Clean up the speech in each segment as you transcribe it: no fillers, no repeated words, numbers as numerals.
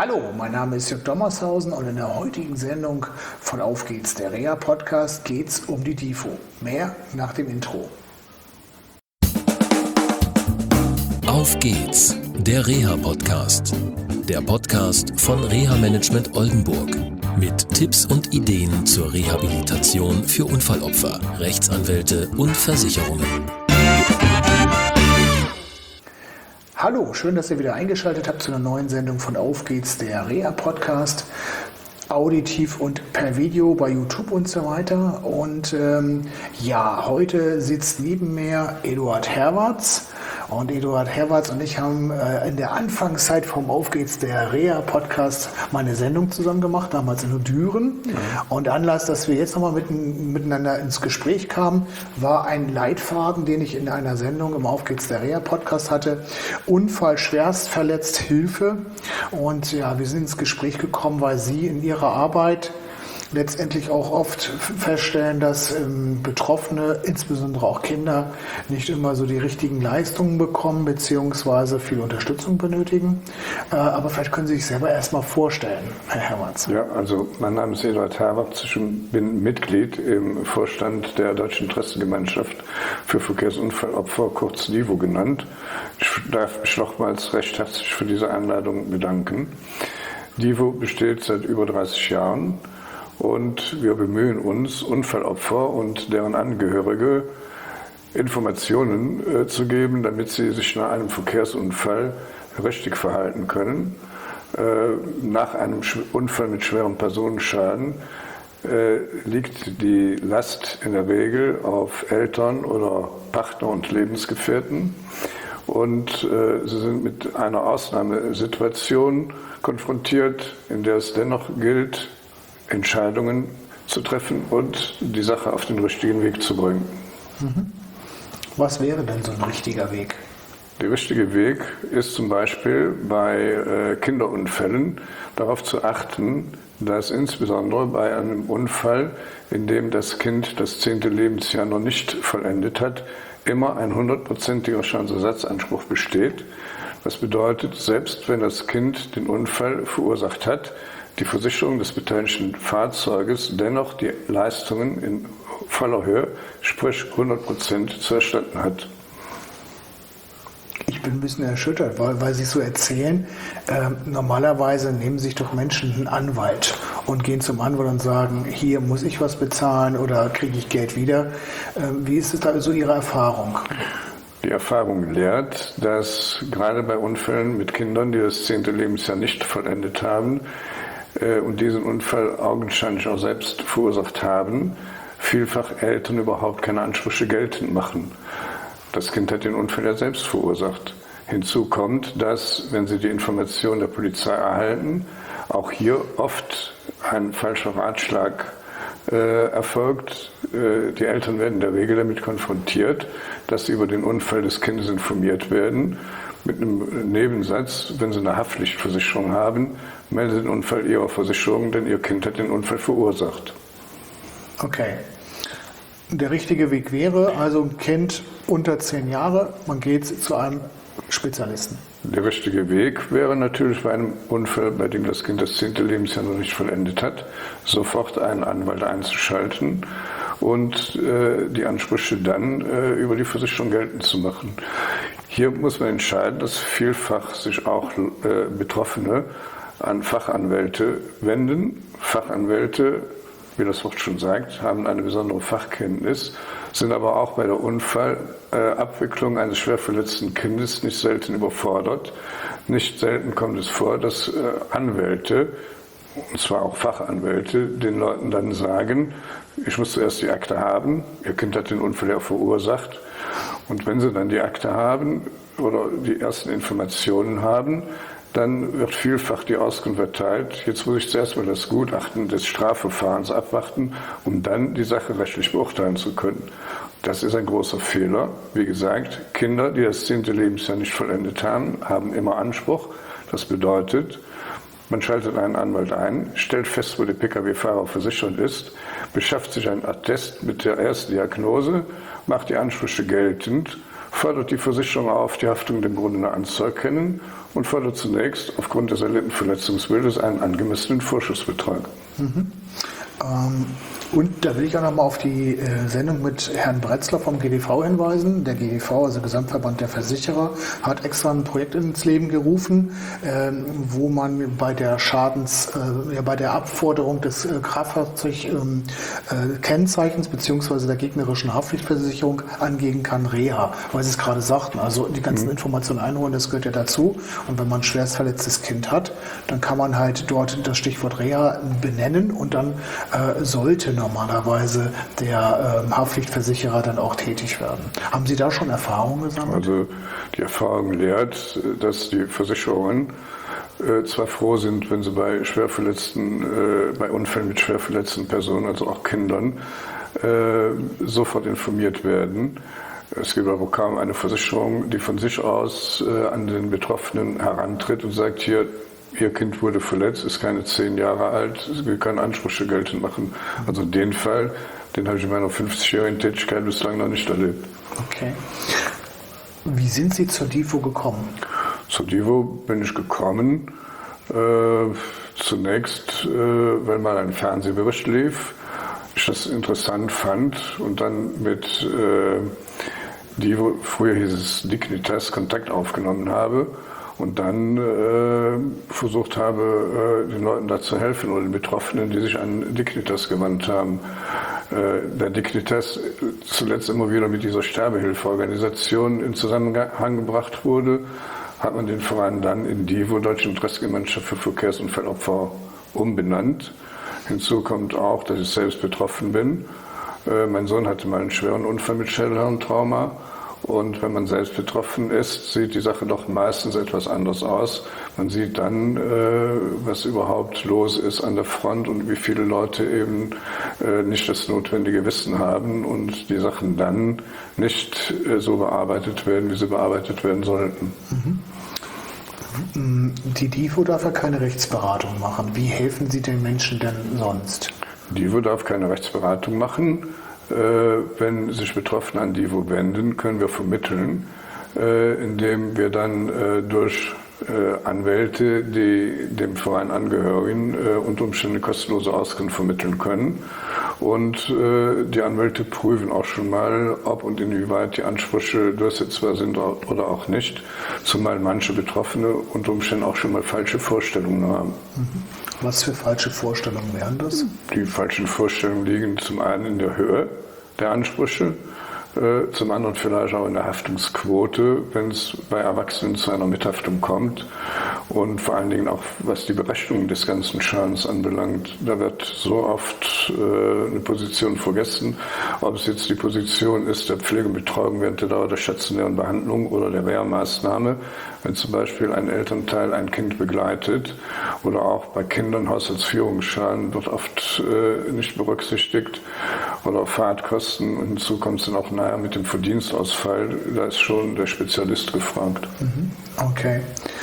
Hallo, mein Name ist Jörg Dommershausen und in der heutigen Sendung von Auf geht's, der Reha-Podcast, geht's um die DIFO. Mehr nach dem Intro. Auf geht's, der Reha-Podcast. Der Podcast von Reha-Management Oldenburg. Mit Tipps und Ideen zur Rehabilitation für Unfallopfer, Rechtsanwälte und Versicherungen. Hallo, schön, dass ihr wieder eingeschaltet habt zu einer neuen Sendung von Auf geht's, der Reha-Podcast. Auditiv und per Video bei YouTube und so weiter. Und heute sitzt neben mir Eduard Herwarz. Und Eduard Herwarz und ich haben in der Anfangszeit vom Auf geht's, der Reha-Podcast, mal eine Sendung zusammen gemacht, damals in Düren. Ja. Und Anlass, dass wir jetzt nochmal miteinander ins Gespräch kamen, war ein Leitfaden, den ich in einer Sendung im Auf geht's, der Reha-Podcast hatte. Unfall, schwerst verletzt, Hilfe. Und ja, wir sind ins Gespräch gekommen, weil Sie in Ihrer Arbeit letztendlich auch oft feststellen, dass Betroffene, insbesondere auch Kinder, nicht immer so die richtigen Leistungen bekommen bzw. viel Unterstützung benötigen. Aber vielleicht können Sie sich selber erstmal vorstellen, Herr Herwarz. Ja, also mein Name ist Eduard Herwarz, ich bin Mitglied im Vorstand der Deutschen Interessengemeinschaft für Verkehrsunfallopfer, kurz DIVO genannt. Ich darf mich nochmals recht herzlich für diese Einladung bedanken. DIVO besteht seit über 30 Jahren. Und wir bemühen uns, Unfallopfer und deren Angehörige Informationen zu geben, damit sie sich nach einem Verkehrsunfall richtig verhalten können. Nach einem Unfall mit schwerem Personenschaden liegt die Last in der Regel auf Eltern oder Partner und Lebensgefährten. Und sie sind mit einer Ausnahmesituation konfrontiert, in der es dennoch gilt, Entscheidungen zu treffen und die Sache auf den richtigen Weg zu bringen. Was wäre denn so ein richtiger Weg? Der richtige Weg ist zum Beispiel bei Kinderunfällen darauf zu achten, dass insbesondere bei einem Unfall, in dem das Kind das 10. Lebensjahr noch nicht vollendet hat, immer ein 100%iger Schadensersatzanspruch besteht. Das bedeutet, selbst wenn das Kind den Unfall verursacht hat, die Versicherung des beteiligten Fahrzeuges dennoch die Leistungen in voller Höhe, sprich 100% zu erstatten hat. Ich bin ein bisschen erschüttert, weil Sie so erzählen, normalerweise nehmen sich doch Menschen einen Anwalt und gehen zum Anwalt und sagen, hier muss ich was bezahlen oder kriege ich Geld wieder. Wie ist es da so Ihre Erfahrung? Die Erfahrung lehrt, dass gerade bei Unfällen mit Kindern, die das 10. Lebensjahr nicht vollendet haben, und diesen Unfall augenscheinlich auch selbst verursacht haben, vielfach Eltern überhaupt keine Ansprüche geltend machen. Das Kind hat den Unfall ja selbst verursacht. Hinzu kommt, dass, wenn sie die Information der Polizei erhalten, auch hier oft ein falscher Ratschlag erfolgt. Die Eltern werden in der Regel damit konfrontiert, dass sie über den Unfall des Kindes informiert werden. Mit einem Nebensatz, wenn Sie eine Haftpflichtversicherung haben, melden Sie den Unfall Ihrer Versicherung, denn Ihr Kind hat den Unfall verursacht. Okay. Der richtige Weg wäre also ein Kind unter 10 Jahre, man geht zu einem Spezialisten. Der richtige Weg wäre natürlich bei einem Unfall, bei dem das Kind das 10. Lebensjahr noch nicht vollendet hat, sofort einen Anwalt einzuschalten und die Ansprüche dann über die Versicherung geltend zu machen. Hier muss man entscheiden, dass vielfach sich auch Betroffene an Fachanwälte wenden. Fachanwälte, wie das Wort schon sagt, haben eine besondere Fachkenntnis, sind aber auch bei der Unfallabwicklung eines schwer verletzten Kindes nicht selten überfordert. Nicht selten kommt es vor, dass Anwälte, und zwar auch Fachanwälte, den Leuten dann sagen, ich muss zuerst die Akte haben, Ihr Kind hat den Unfall ja verursacht. Und wenn Sie dann die Akte haben oder die ersten Informationen haben, dann wird vielfach die Auskunft erteilt, jetzt muss ich zuerst mal das Gutachten des Strafverfahrens abwarten, um dann die Sache rechtlich beurteilen zu können. Das ist ein großer Fehler. Wie gesagt, Kinder, die das 10. Lebensjahr nicht vollendet haben, haben immer Anspruch. Das bedeutet, man schaltet einen Anwalt ein, stellt fest, wo der Pkw-Fahrer versichert ist, beschafft sich ein Attest mit der ersten Diagnose, macht die Ansprüche geltend, fordert die Versicherung auf, die Haftung dem Grunde anzuerkennen und fordert zunächst aufgrund des erlebten Verletzungsbildes einen angemessenen Vorschussbetrag. Und da will ich auch nochmal auf die Sendung mit Herrn Bretzler vom GDV hinweisen. Der GDV, also Gesamtverband der Versicherer, hat extra ein Projekt ins Leben gerufen, wo man bei der bei der Abforderung des Kraftfahrzeugkennzeichens bzw. der gegnerischen Haftpflichtversicherung angehen kann, Reha, weil Sie es gerade sagten. Also die ganzen Informationen einholen, das gehört ja dazu. Und wenn man ein schwerst verletztes Kind hat, dann kann man halt dort das Stichwort Reha benennen und dann sollte normalerweise der Haftpflichtversicherer dann auch tätig werden. Haben Sie da schon Erfahrungen gesammelt? Also die Erfahrung lehrt, dass die Versicherungen zwar froh sind, wenn sie bei bei Unfällen mit schwer verletzten Personen, also auch Kindern, sofort informiert werden. Es gibt aber kaum eine Versicherung, die von sich aus an den Betroffenen herantritt und sagt, hier, Ihr Kind wurde verletzt, ist keine 10 Jahre alt, Sie können Ansprüche geltend machen. Also den Fall, den habe ich in meiner 50-jährigen Tätigkeit bislang noch nicht erlebt. Okay. Wie sind Sie zur DIVO gekommen? Zur DIVO bin ich gekommen, zunächst, weil mal ein Fernsehbericht lief, ich das interessant fand und dann mit DIVO, früher hieß es Dignitas, Kontakt aufgenommen habe. Und dann versucht habe, den Leuten da zu helfen oder den Betroffenen, die sich an Dignitas gewandt haben. Der Dignitas zuletzt immer wieder mit dieser Sterbehilfeorganisation in Zusammenhang gebracht wurde, hat man den Verein dann in DIVO, Deutsche Interessengemeinschaft für Verkehrsunfallopfer, umbenannt. Hinzu kommt auch, dass ich selbst betroffen bin. Mein Sohn hatte mal einen schweren Unfall mit Schädelhirntrauma. Und wenn man selbst betroffen ist, sieht die Sache doch meistens etwas anders aus. Man sieht dann, was überhaupt los ist an der Front und wie viele Leute eben nicht das notwendige Wissen haben und die Sachen dann nicht so bearbeitet werden, wie sie bearbeitet werden sollten. Die DIVO darf ja keine Rechtsberatung machen. Wie helfen Sie den Menschen denn sonst? DIVO darf keine Rechtsberatung machen. Wenn sich Betroffene an DIVO wenden, können wir vermitteln, indem wir dann durch Anwälte, die dem Verein angehören, unter Umständen kostenlose Auskunft vermitteln können. Und die Anwälte prüfen auch schon mal, ob und inwieweit die Ansprüche durchsetzbar sind oder auch nicht, zumal manche Betroffene unter Umständen auch schon mal falsche Vorstellungen haben. Was für falsche Vorstellungen wären das? Die falschen Vorstellungen liegen zum einen in der Höhe der Ansprüche, zum anderen vielleicht auch in der Haftungsquote, wenn es bei Erwachsenen zu einer Mithaftung kommt und vor allen Dingen auch was die Berechnung des ganzen Schadens anbelangt. Da wird so oft eine Position vergessen, ob es jetzt die Position ist der Pflege und Betreuung während der Dauer der stationären Behandlung oder der Reha-Maßnahme, wenn zum Beispiel ein Elternteil ein Kind begleitet oder auch bei Kindern Haushaltsführungsschaden wird oft nicht berücksichtigt oder Fahrtkosten und hinzu kommt es dann auch nachher mit dem Verdienstausfall, da ist schon der Spezialist gefragt. Okay.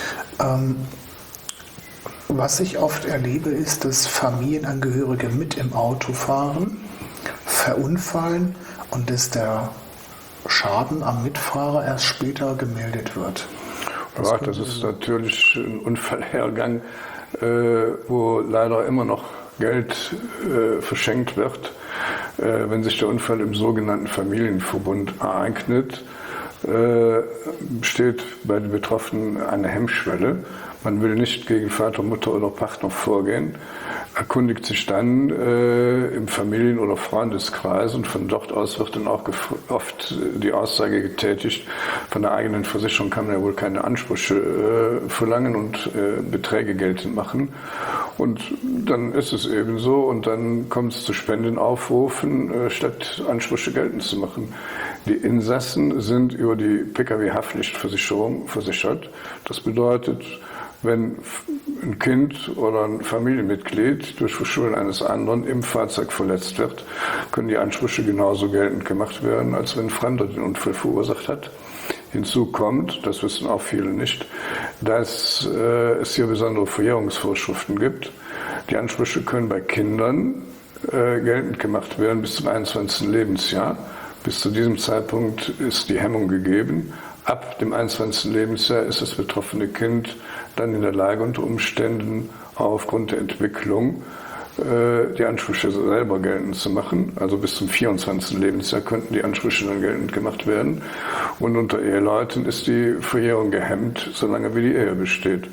Was ich oft erlebe, ist, dass Familienangehörige mit im Auto fahren, verunfallen und dass der Schaden am Mitfahrer erst später gemeldet wird. Ja, das ist natürlich ein Unfallhergang, wo leider immer noch Geld verschenkt wird. Wenn sich der Unfall im sogenannten Familienverbund ereignet, besteht bei den Betroffenen eine Hemmschwelle. Man will nicht gegen Vater, Mutter oder Partner vorgehen, erkundigt sich dann im Familien- oder Freundeskreis und von dort aus wird dann auch oft die Aussage getätigt, von der eigenen Versicherung kann man ja wohl keine Ansprüche verlangen und Beträge geltend machen. Und dann ist es eben so und dann kommt es zu Spendenaufrufen, statt Ansprüche geltend zu machen. Die Insassen sind über die Pkw-Haftpflichtversicherung versichert. Das bedeutet, wenn ein Kind oder ein Familienmitglied durch Verschulden eines anderen im Fahrzeug verletzt wird, können die Ansprüche genauso geltend gemacht werden, als wenn ein Fremder den Unfall verursacht hat. Hinzu kommt, das wissen auch viele nicht, dass es hier besondere Verjährungsvorschriften gibt. Die Ansprüche können bei Kindern geltend gemacht werden bis zum 21. Lebensjahr. Bis zu diesem Zeitpunkt ist die Hemmung gegeben. Ab dem 21. Lebensjahr ist das betroffene Kind dann in der Lage, unter Umständen aufgrund der Entwicklung die Ansprüche selber geltend zu machen. Also bis zum 24. Lebensjahr könnten die Ansprüche dann geltend gemacht werden. Und unter Eheleuten ist die Verjährung gehemmt, solange wie die Ehe besteht.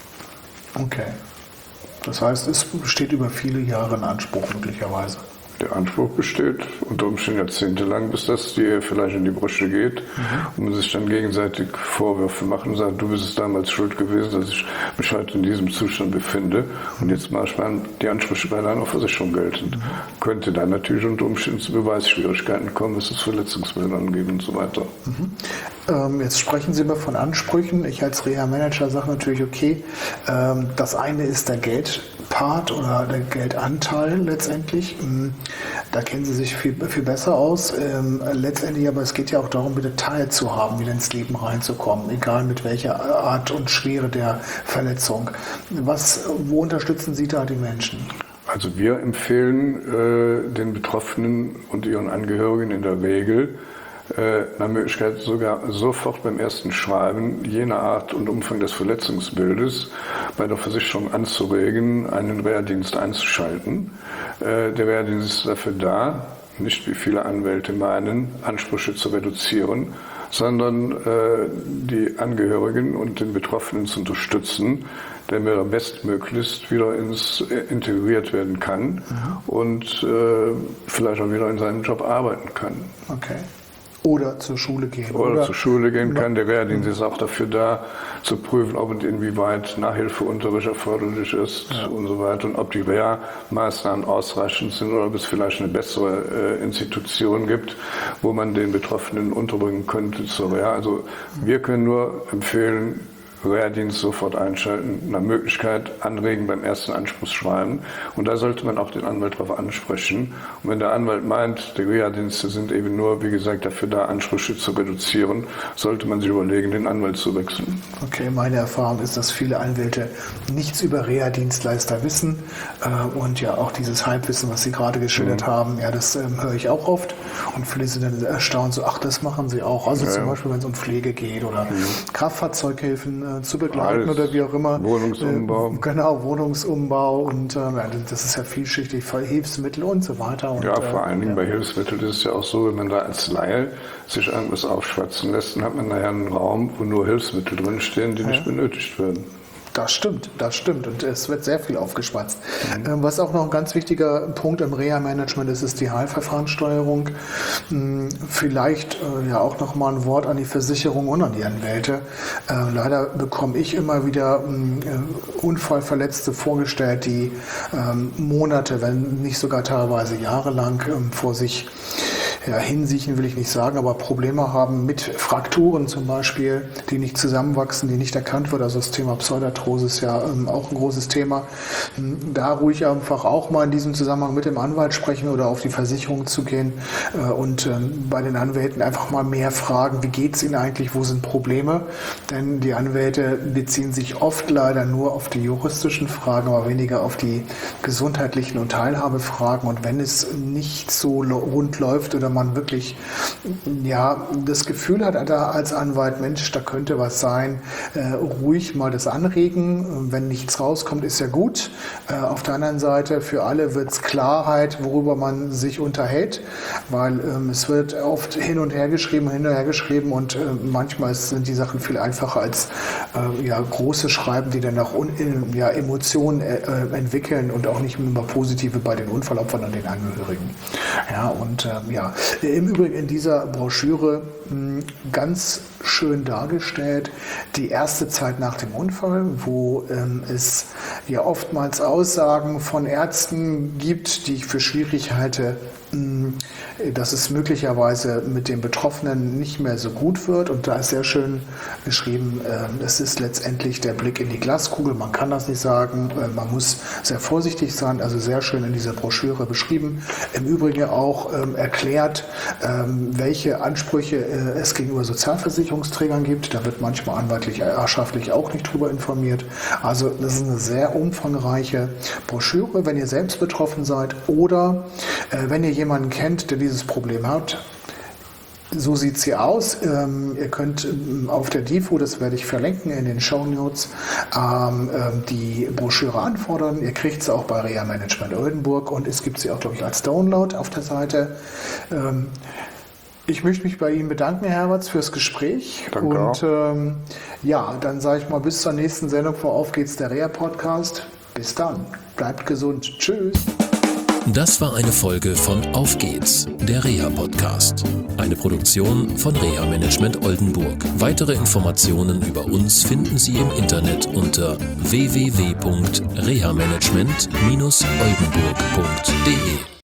Okay. Das heißt, es besteht über viele Jahre ein Anspruch möglicherweise. Der Anspruch besteht unter Umständen jahrzehntelang, bis das die Ehe vielleicht in die Brüche geht und man sich dann gegenseitig Vorwürfe macht und sagt, du bist es damals schuld gewesen, dass ich mich heute in diesem Zustand befinde und jetzt mache ich mal die Ansprüche bei deiner Versicherung geltend. Könnte dann natürlich unter Umständen zu Beweisschwierigkeiten kommen, es ist Verletzungsmeldungen geben und so weiter. Jetzt sprechen Sie immer von Ansprüchen. Ich als Reha-Manager sage natürlich, okay, das eine ist der Geldpart oder der Geldanteil letztendlich. Da kennen Sie sich viel besser aus. Letztendlich aber, es geht ja auch darum, wieder teilzuhaben, wieder ins Leben reinzukommen, egal mit welcher Art und Schwere der Verletzung. Wo unterstützen Sie da die Menschen? Also wir empfehlen den Betroffenen und ihren Angehörigen in der Regel, nach Möglichkeit sogar sofort beim ersten Schreiben jener Art und Umfang des Verletzungsbildes bei der Versicherung anzuregen, einen Reha-Dienst einzuschalten. Der Reha-Dienst ist dafür da, nicht wie viele Anwälte meinen, Ansprüche zu reduzieren, sondern die Angehörigen und den Betroffenen zu unterstützen, damit er bestmöglichst wieder integriert werden kann und vielleicht auch wieder in seinem Job arbeiten kann. Okay. Oder zur Schule gehen. Oder zur Schule gehen kann. Der Reha-Dienst ist auch dafür da, zu prüfen, ob und inwieweit Nachhilfeunterricht erforderlich ist und so weiter. Und ob die Reha-Maßnahmen ausreichend sind oder ob es vielleicht eine bessere Institution gibt, wo man den Betroffenen unterbringen könnte zur Reha. Also wir können nur empfehlen, Reha-Dienst sofort einschalten, nach Möglichkeit anregen beim ersten Anspruchsschreiben. Und da sollte man auch den Anwalt darauf ansprechen. Und wenn der Anwalt meint, die Reha-Dienste sind eben nur, wie gesagt, dafür da, Ansprüche zu reduzieren, sollte man sich überlegen, den Anwalt zu wechseln. Okay, meine Erfahrung ist, dass viele Anwälte nichts über Reha-Dienstleister wissen. Und ja, auch dieses Halbwissen, was Sie gerade geschildert haben, ja, das höre ich auch oft. Und viele sind dann erstaunt, so, ach, das machen Sie auch. Also zum Beispiel, wenn es um Pflege geht oder Kraftfahrzeughilfen zu begleiten oder wie auch immer. Wohnungsumbau. Genau, Wohnungsumbau und das ist ja vielschichtig, Hilfsmittel und so weiter. Und, ja, vor allen Dingen bei Hilfsmitteln ist es ja auch so, wenn man da als Laie sich irgendwas aufschwatzen lässt, dann hat man nachher einen Raum, wo nur Hilfsmittel drinstehen, die nicht benötigt werden. Das stimmt. Und es wird sehr viel aufgeschwatzt. Was auch noch ein ganz wichtiger Punkt im Reha-Management ist die Heilverfahrenssteuerung. Vielleicht ja auch noch mal ein Wort an die Versicherung und an die Anwälte. Leider bekomme ich immer wieder Unfallverletzte vorgestellt, die Monate, wenn nicht sogar teilweise jahrelang vor sich hinsiechen will ich nicht sagen, aber Probleme haben mit Frakturen zum Beispiel, die nicht zusammenwachsen, die nicht erkannt wird. Also das Thema Pseudarthrose ist ja auch ein großes Thema. Da ruhig einfach auch mal in diesem Zusammenhang mit dem Anwalt sprechen oder auf die Versicherung zu gehen und bei den Anwälten einfach mal mehr fragen, wie geht es Ihnen eigentlich, wo sind Probleme? Denn die Anwälte beziehen sich oft leider nur auf die juristischen Fragen, aber weniger auf die gesundheitlichen und Teilhabefragen. Und wenn es nicht so rund läuft oder man wirklich das Gefühl hat als Anwalt, Mensch, da könnte was sein, ruhig mal das anregen. Wenn nichts rauskommt, ist ja gut. Auf der anderen Seite, für alle wird es Klarheit, worüber man sich unterhält, weil es wird oft hin und her geschrieben und manchmal sind die Sachen viel einfacher als große Schreiben, die dann auch Emotionen entwickeln und auch nicht immer positive bei den Unfallopfern und den Angehörigen. Im Übrigen in dieser Broschüre ganz schön dargestellt die erste Zeit nach dem Unfall, wo es ja oftmals Aussagen von Ärzten gibt, die ich für schwierig halte, dass es möglicherweise mit dem Betroffenen nicht mehr so gut wird. Und da ist sehr schön geschrieben, es ist letztendlich der Blick in die Glaskugel. Man kann das nicht sagen, man muss sehr vorsichtig sein. Also sehr schön in dieser Broschüre beschrieben. Im Übrigen auch erklärt, welche Ansprüche es gegenüber Sozialversicherungsträgern gibt. Da wird manchmal anwaltlich, erbschaftlich auch nicht drüber informiert. Also das ist eine sehr umfangreiche Broschüre, wenn ihr selbst betroffen seid oder wenn ihr jemanden kennt, der dieses Problem hat. So sieht sie aus. Ihr könnt auf der DIFO, das werde ich verlinken in den Shownotes, die Broschüre anfordern. Ihr kriegt sie auch bei Reha Management Oldenburg und es gibt sie auch, glaube ich, als Download auf der Seite. Ich möchte mich bei Ihnen bedanken, Herr Herberts, fürs Gespräch. Danke und dann sage ich mal bis zur nächsten Sendung von Auf geht's, der Reha-Podcast. Bis dann. Bleibt gesund. Tschüss. Das war eine Folge von Auf geht's, der Reha-Podcast. Eine Produktion von Reha Management Oldenburg. Weitere Informationen über uns finden Sie im Internet unter www.rehamanagement-oldenburg.de.